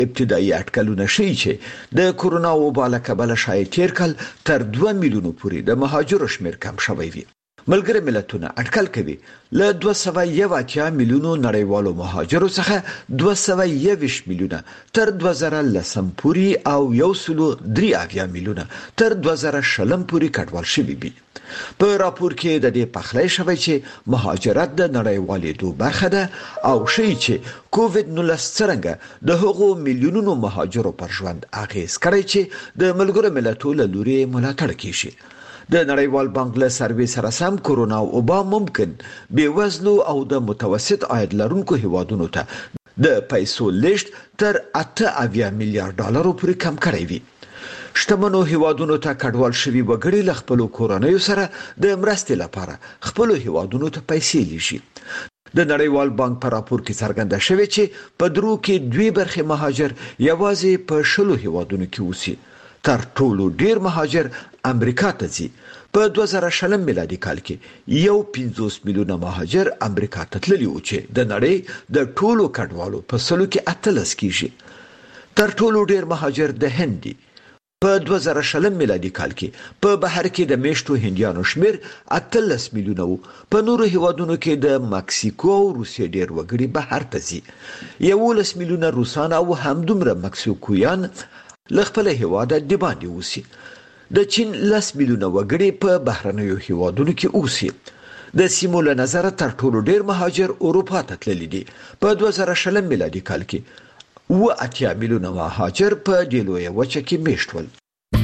ابتدایي اټکلونه ښیي چې د کورونا وبا له کبله شاید تیر کال تر 2 میلیونو پورې د مهاجرو شمېر کم شوی وي. ملګري ملتونه اټکل کوي له 281 میلیونو نړیوالو مهاجرو څخه 221 میلیونه تر 2010 پورې او 103 میلیونه تر 2020 پورې کډوال شوي وي. په راپور کې د دې پخلی شوی چې مهاجرت د نړیوالېدو برخه ده او ښیي چې کووډ 19 څرنګه د هغو میلیونونو مهاجرو پر ژوند اغیز کړی چې د ملګرو ملتونو له لوري ملاتړ کیږي. د نړیوال بانک له سروې سره سم کورونا وبا ممکن بې وزلو او د متوسط عاید لرونکو هیوادونو ته د پیسو لیږد تر 8 میلیارډ ډالرو پورې کم کړی وي. شتمنو هیوادونو ته کډوال شوي وګړي له خپلو کورنیو سره د مرستې لپاره خپلو هیوادونو ته پیسې لیږي. د نړیوال بانک په راپور کې څرګنده شوی چې په درو کې 2 برخې مهاجر یوازې په 10 هیوادونو کې اوسي. تر ټولو ډیر مهاجر امریکا ته ځي. په 2020 میلادي کال کې 50 میلیونه مهاجر امریکا ته تللي وو چې د نړۍ د ټولو کډوالو په سلو کې 18 کیږي. تر ټولو ډیر مهاجر د هند دي. په 2020 میلادي کال کې په بهر کې د میشتو هندیانو شمیر 18 میلیونه وو. په نورو هیوادونو کې د مکسیکو او روسیې ډیر وګړي بهر ته ځي. 11 میلیونه روسان او همدومره مکسیکویان له خپل هیواده د باندې اوسي. د چین 10 میلیونه وګړي په بهرنیو هیوادونو کې اوسي. د سیمو له نظره تر ټولو ډیر مهاجر اروپا ته تللي دي. په 2020 میلادي کال کې 8 میلیونه مهاجر په دې لویه وچه کې میشت ول.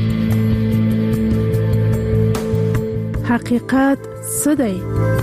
حقیقت څه دی؟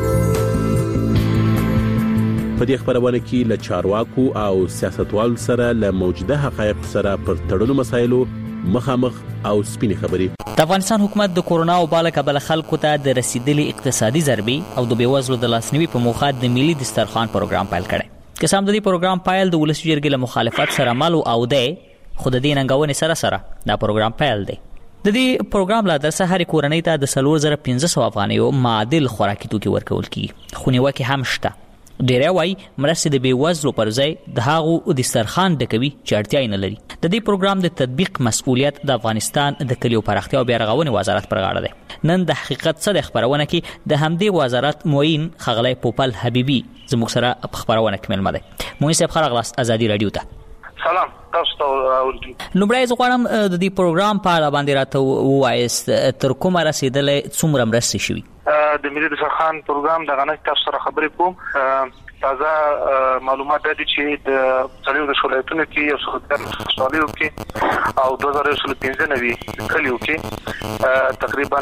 په دې خبرونه کې له چارواکو او سیاستوالو سره له موجوده حقایق سره پر تړلو مسایلو مخامخ او سپینې خبرې. د افغانستان حکومت د کورونا وبا له کبله خلکو ته د رسیدلي اقتصادي ضربې او د بېوزلو د لاسنیوي په موخه د ملي دسترخوان پروګرام پیل کړی. که سم د دې پروګرام پیل د ولسي جرګې له مخالفت سره مل او دی، خو د دې ننګونې سره دا پروګرام پیل دی. د دې پروګرام له درسه هر کورنۍ ته د 4500 افغانیو معادل خوراکي توکي ورکول کیږي. خو نیوکې هم شته. ډیری وایي مرستې د بېوزلو پر ځای د هغو دسترخوان ډکوي چې اړتیا یې نه لري. د دې پروګرام د تطبیق مسؤلیت د افغانستان د کلیو پراختیا او بیارغونې وزارت پر غاړه دی. نن د حقیقت څه د خبرونه کې د همدې وزارت معین ښاغلی پوپل حبیبي زموږ سره په خبرونه کې مېلمه دی. معین صاحب ښه راغلاست ازادي راډیو ته. سلام تاسو ته اورئ. لومړی زه غواړم د دې پروګرام په اړه باندې راته ووایاست تر کومه رسېدلی، څومره مرستې شوي؟ د ملي دسترخوان پروګرام دغه نه تاسو سره خبرې کوم. تازه معلومات دي چې د څلورو ولایتونو کې یو څلور کې او 2015 کلیو کې تقریبا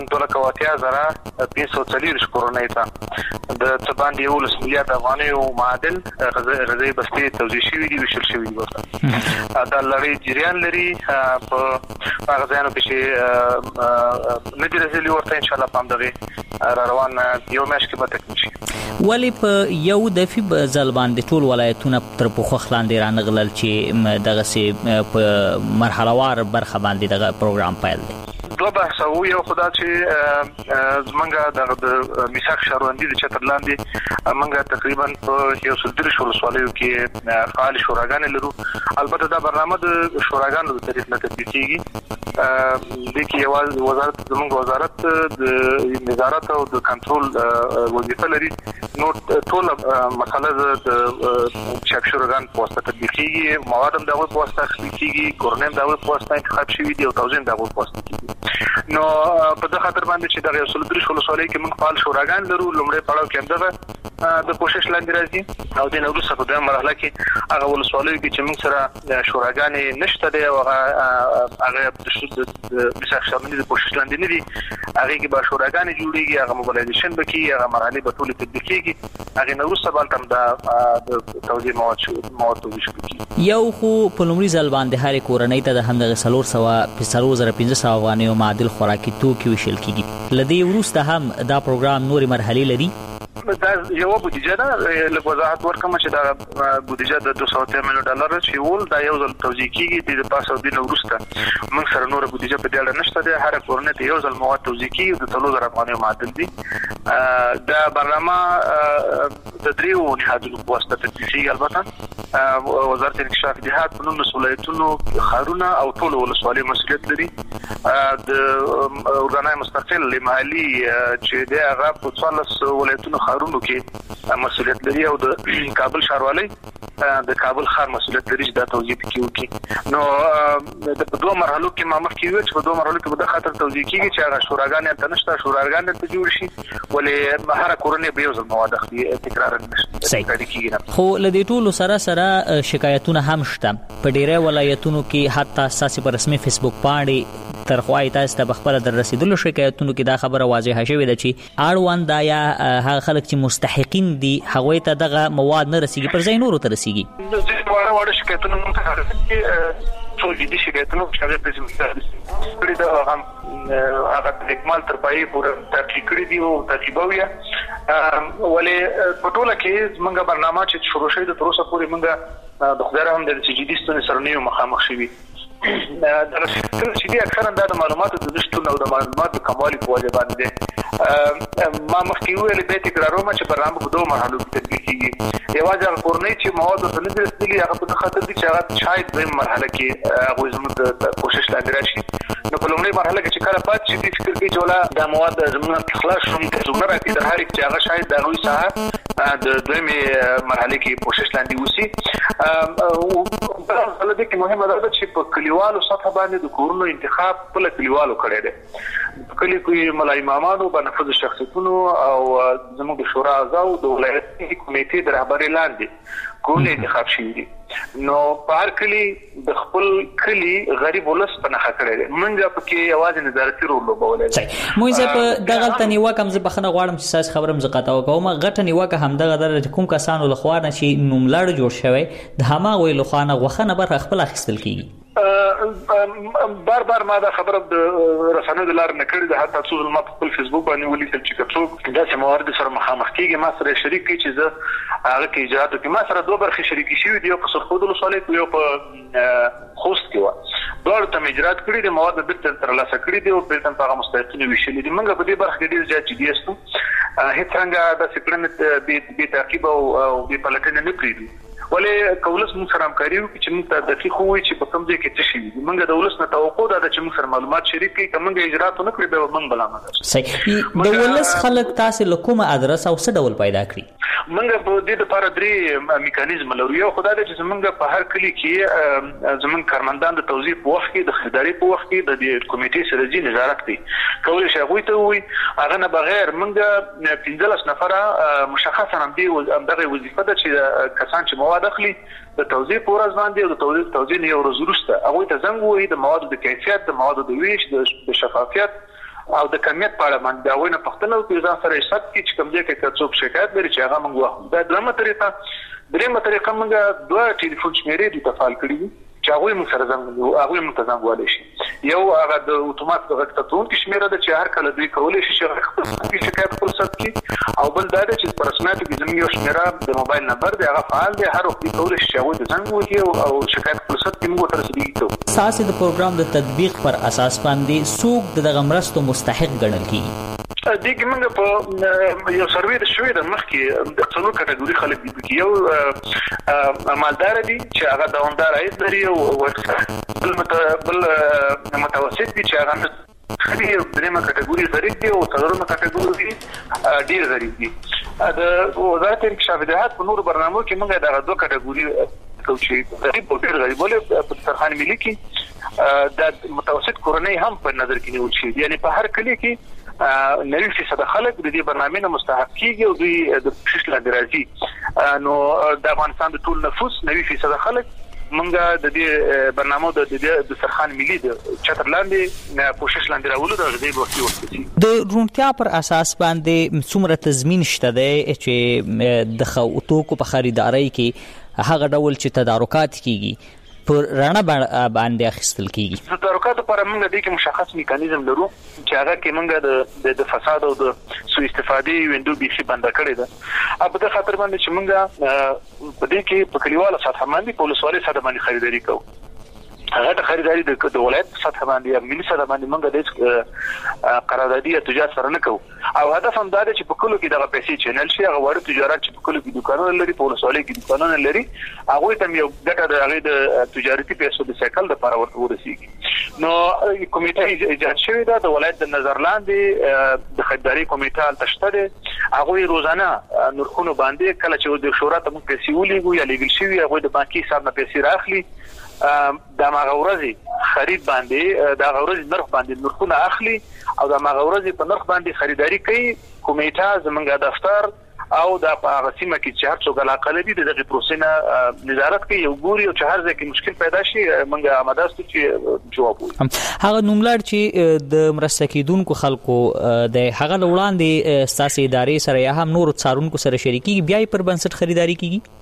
2,80,540 کورنۍ ته د تباندې 11 میلیارډ افغانیو معادل غذایی بستې توزیع شوي دي، ویشل شوي دي. دا لړۍ جریان لري په هغه ځایونو کې چې نه دي رسېدلي ورته ان شاء الله په همدغې را روان یو میاشت کې به تکمیل شي. ولې په یو دفعې ځل باندې ټول ولایتونه تر پوښښ لاندې رانغلل چې دغسې په مرحله وار برخه باندې دغه پروګرام پیل دی؟ دوه بحثه وو. یو خدا چې زمونږ د میثاق شهروندي د چتر لاندې مونږ تقریبا په 130 ولسوالیو کې فعال شوراګانې لرو. البته دا برنامه د شوراګانو د طریق نه تطبیقېږي. د کې یوازې وزارت زمونږ وزارت د نظارت او د کنټرول وظیفه لري. نو ټول مسله د چک شوراګان په واسطه تطبیقېږي. مواد هم د هغوی په واسطه اخیستل کېږي، کورنۍ هم د هغوی په واسطه انتخاب شوي دي او توزیع هم د هغوی په واسطه کېږي. نو په دغه خاطر باندې چې دغه 130 ولسوالۍ کې موږ فعال شوراګان لرو. لومړی پړاو کې همدغه د کوشش لاندې راځي او د وروسته په دویمه مرحله کې هغه ولسوالیو کې چې موږ سره شوراګانې نشته دی او هغه د میثاق شهروندي د کوشش لاندې نه دي، هغې کې به شوراګانې جوړېږي، هغه موبلایزیشن به کېږي، هغه مرحلې به ټولې تطبیقېږي. هغې نه وروسته به هلته هم د توزیع مواد توزیع شروع کېږي. یو خو په لومړي ځل باندې هرې کورنۍ ته د همدغه 4,500 افغانیو معادل خوراکي توکي ویشل کېږي. له دې وروسته هم دا پروګرام نورې مرحلې لري؟ دا یو بودیجه ده لږ وضاحت ورکړم چې دا بودیجه د $200 میلیون چې ول دا یو ځل توزیع کیږي د پاسو د وروسته موږ سره نور بودیجه په دې اړه نشته ده. هر کورنۍ ته یو ځل مواد توزیع کیږي د $3000 افغانۍ معادل دي. دا برنامه د دریو نهادونو په واسطه تدبیري البته وزارت انکشاف جهاد په نوم مسؤلیتونو خارونه او ټول ولسوالۍ مسؤلیت لري. د اورګانای مستقل لمالي چې د هغه په 14 ولایتونو خارونو کې مسؤلیت لري او د کابل ښاروالۍ د کابل ښار مسؤلیت لري چې دا توزیع کوي. نو د دوه مرحلو کې ما مخکې ویل چې په دوه مرحلو کې به د خاطر توزیع کیږي چې هغه شوراګان ته نشته شوراګان ته جوړ شي ولې هر کورنۍ به یو ځل مواد اخلي تکرار نشي. خو لدې ټولو سره شکایتونه هم شته په ډیری ولایتونو کې حتی اساسي په رسمي فیسبوک باندې ترخوای تاسو ته بخبره در رسیدلو شکایتونو کې دا خبره واضحه شوې ده چې اړوند دا یا هغه خلک چې مستحقین دي هغه ته دغه مواد نه رسیږي پر ځای نورو ته رسیږي. د وړ شکایتونو مونږ ټول دي شکایتونو چې هغه په ځمکه کړي دا هم هغه اکمال تر پای پورې تحقیق کړی دی او تجربه ولې په ټوله کې موږ برنامه چې شروع شوه د تر اوسه پورې موږ د خدای رحم د جدي ستونزې سره نه مخامخ شوي. دا چې اکثرا د معلوماتو د نشټون او د معلوماتو کموالي په وجه باندې ما مخکې ویل به تکراروم چې برنامه په دوه مرحلو کې تطبیق کیږي. یوازې کورنۍ چې مواد ته نه رسیدلي هغه په خاطر دي چې هغه شاید د مرحله کې هغه زموږ د کوشش لاندې راشي. نو په لومړۍ مرحله کې چې کله پات شي د فکر کې جوړه د مواد زموږ خلاص شوم د زمره کې د هر چې هغه شاید د نوې ساحه د دویمه مرحله کې کوشش لاندې وسی. او بل د کې مهمه ده چې په کلیوالو سطح باندې د کورونو انتخاب په کلیوالو کړی دی. کلی کې ملای امامانو بنفذ شخصیتونو او زموږ شورا اعضاء د ولایتي کمیټې د رهبرۍ لاندې کورونه انتخاب شوي دي. نو په هر کلی د خپل کلی غریب ولس په نخښه کړی دی. موږ په کې یوازې نظارتي رول لوبولی دی. موږ په دغلته نیوکه هم زه بخښنه غواړم چې ستاسو خبره هم زه قطع کوم. غټه نیوکه همدغه ده چې کوم کسانو لخوا نه چې نوملړ جوړ شوی د هماغوی لخوا نه غوښه نه برخه خپل اخیستل کیږي. بار ما دا خبره د رسنیو د لارې نه کړې ده. حتی څو ځله ما په خپل فیسبوک باندې ولیکل چې څوک داسې موارد سره مخامخ کېږي ما سره شریک کړي چې زه هغه کې اجراءات وکړم. ما سره دوه برخې شریکې شوي دي، یو په سرخود ولسوالۍ کې یو په خوست کې وه. دواړو ته مې اجراءات کړي دي، مواد بېرته ترلاسه کړي دي او بېرته په هغه مستحقینو ویشلي دي. موږ په دې برخه کې ډېر زیات جدي یاستو. هېڅ رنګه داسې کړنې بې تعقیبه او بې پلټنې نه پرېږدو. ولې کولس موږ سره همکاري وکړي چې موږ ته دقیق ووایي چې په کوم ځای کې څه شوي دي. موږ د ولس نه توقع ده چې موږ سره معلومات شریک کړي. که موږ اجراءات ونه کړي بیا به موږ بلامت یو. صحیح. د ولس خلک تاسې له کومه ادرس او څه ډول پیدا کړي؟ موږ په دې لپاره درې میکانیزم لرو. یو خو دا دی چې زموږ په هر کلي کې زموږ کارمندان د توزیع په وخت کې د خریداري په وخت کې د دې کمیټې سره ځي نظارت کوي. کولی شي هغوی ته ووایي هغه نه بغیر موږ 15 نفره مشخصا همدغه وظیفه ده چې کسان چې مواد اخلي د توزیع په ورځ باندې او د توزیع نه یو ورځ وروسته هغوی ته زنګ ووایي د موادو د کیفیت، د موادو د ویش، د شفافیت او د کمیت په اړه باندې هغوی نه پوښتنه وکړي، ځان سره حساب کړي چې کوم ځای کې که څوک شکایت لري چې هغه موږ واخلو. دا دویمه طریقه. درېیمه طریقه موږ 2 ټلیفون شمېرې دي تفعال کړي دي چې هغوی موږ سره هغوی موږ ته زنګ وهلی شي. یو هغه د اتومات د غږ ثبتونکي شمېره ده چې هر کله دوی کولی شي چې خپل شکایت خپل ثبت کړي. او بل دا ده چې په رسمیاتو کې زموږ یو شمېره د موبایل نمبر دی، هغه فعال دی. هر وخت دوی کولی شي چې هغوی ته زنګ ووهي او شکایت خپل ثبت کړي، موږ ورته رسېدګي کوو. ستاسې د پروګرام د تطبیق پر اساس باندې څوک د دغه مرستو مستحق ګڼل کېږي؟ دې کې موږ په یو سروې د شوې ده مخکې د څلور کټګوري خلک دي. پکې یو مالدار دي چې هغه دوامدار عاید لري، او بل متوسط دي چې هغه درېیمه کټګوري غریب دي، او څلورمه کټګوري ډېر غریب دي. د وزارت انکشاف جهاد په نورو برنامو کې موږ دغه دوه کټګوري کوو چې غریب او ډېر غریب. ولې په دسترخوان ملي کې د متوسط کورنۍ هم په نظر کې نیول شوي دي. یعنې په هر کلي کې 90% خلک د دې برنامې نه مستحق کیږي او دوی د کوشش لاندې راځي. نو د افغانستان د ټول نفوس 90% خلک موږ د دې برنامو د دسترخوان ملي د چتر لاندې کوشش لاندې راولو د غذایی بوختي ورکړي. د روڼتیا پر اساس باندې څومره تضمین شته دی چې د توکو په خریدارۍ کې هغه ډول چې تدارکات کیږي پر رڼا باندې اخیستل کیږي؟ د تدارکاتو لپاره موږ د دې مشخص میکانیزم لرو چې هغه کې موږ د فساد او د سوء استفادې وینډو بيخي بند کړی ده. په دې خاطر باندې چې موږ په دې کې په کلیواله سطح باندې په ولسوالۍ سطح باندې خریداري کوو. هغه د خریداري د ولایت سطح باندې یا ملي سطح باندې موږ د قراردادي تجارت سره نه کوو او هدف هم دا دی چې په کلو کې دغه پیسې چینل شي. هغه وړ تجارت چې په کلو کې دکانونه لري په ولسوالۍ کې دکانونه لري هغه ته یو ګټه د هغه د تجارتي پیسو د سایکل لپاره ورسیږي. نو کمیټه ایجاد شوې ده د ولایت د نظر لاندې د خریداري کمیټه تشته ده. هغه روزانه نرخونو باندې کله چې د شورا ته موږ پیسې ولېږو یا لېږل شوی هغه د بانکي حساب نه پیسې راخلي د ماغورزي خرید باندې د غورزي نرخ باندې نرخونه اخلي او د ماغورزي په نرخ باندې خریداري کوي. کمیټه زمونږ دفتر او د غسیمه کې چې هر څوک علاقه لري دغه پروسې نظارت کوي او ګوري او چې هر ځای کې مشکل پیدا شي موږ آماده ستو چې جواب وایو. هغه نوملړ چې د مرسته کیدونکو خلکو د هغه وړاندې ساسي ادارې سره یا هم نور څارونکو سره شریکي بیا پر بنسټ خریداري کیږي.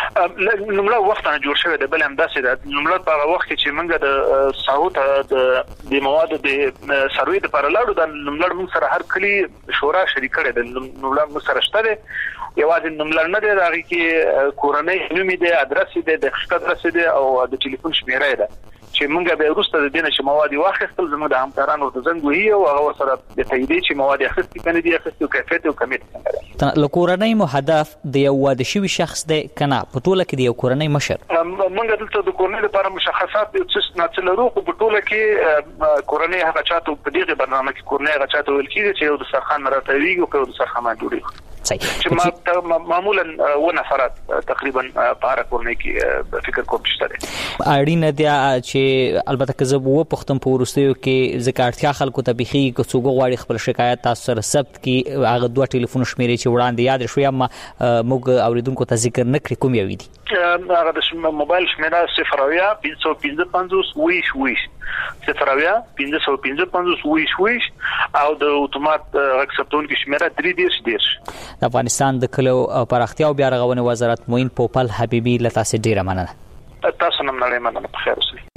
نوملړ وخت نه جوړ شوی دی بل هم داسې ده. نوملړ په وخت کې چې موږ د ساوت د مواد د سروي د پر لاړو د نوملړ موږ سره هر کلی شورا شریک کړي د نوملړ موږ سره شته. یوازې نوملړ نه دی راغی کې کورنۍ نوم دی ادرس دی د خښت ادرس دی او د ټلیفون شمیره ده چې موږ به وروسته د دینه چې مواد واخیستل زموږ د همکارانو د زنګ وهي او هغه سره د تایید چې مواد اخیستل کنه دي اخیستل کیفیت او کمیت څنګه ده. لکورنۍ مو هدف د یو واده شوی شخص دی کنه په ټوله کې د یو کورنۍ مشر. موږ دلته د کورنۍ لپاره مشخصات د څه نه څلورو په ټوله کې کورنۍ هغه چاته په دغه برنامه کې کورنۍ هغه چاته ویل کیږي چې یو د سرخان مراتبي او د سرخان جوړي چې معمولا و نفرات تقریبا په هر کورنۍ کې فکر کوم شته. اړینه دی چې البته که زه وو پختم په ورستیو کې ذکرتیا خلکو ته بيخي که څوک غواړي خپل شکایت تاسو سره ثبت کی هغه دوه ټلیفون شمیرې چې وړاندې یاد شوی اما موږ اوریدونکو ته ذکر نه کړی کوم یو دي. هغه د موبایل شمیره 0555 ویش 0555 ویش او د اتومات اکسپټون کې شمیره 310. د افغانستان د کلو پراختیا او بیا رغونې وزارت موین پوپل حبیبي لته سي ډیره مننه. تاسو نن نړۍ مننه په خیر اوسئ.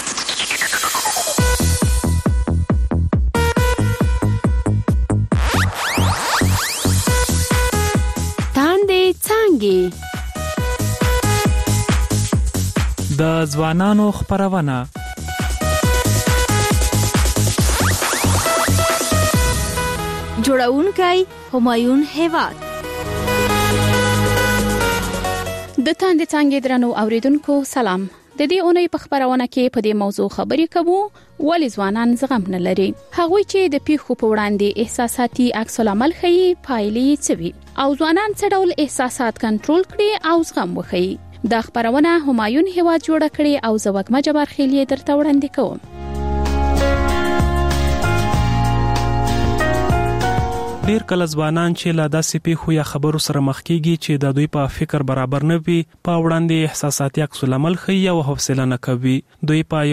تاندې څانګې د ځوانانو خبرونه جوړونکی همایون هیواد. د تاندې څانګې درنو اوریدونکو سلام. د دې اونۍ په خبرونه کې په دې موضوع خبرې کوو ولې ځوانان زغم نه لري. هغوی چې د پیښو په وړاندې احساساتي عکس العمل ښيي پایلې څه وي او ځوانان څه ډول احساسات کنټرول کړي او زغم وښيي. دا خبرونه همایون هیواد جوړه کړي او زوګما جبار خیلی درته وړاندې کوم. ډیر کله ځوانان چې لا داسې پیښو یا خبرو سره مخ کیږي چې د دوی په فکر برابر نه وي په وړاندې احساساتي عکس العمل ښيي او حوصله نه کوي. دوی په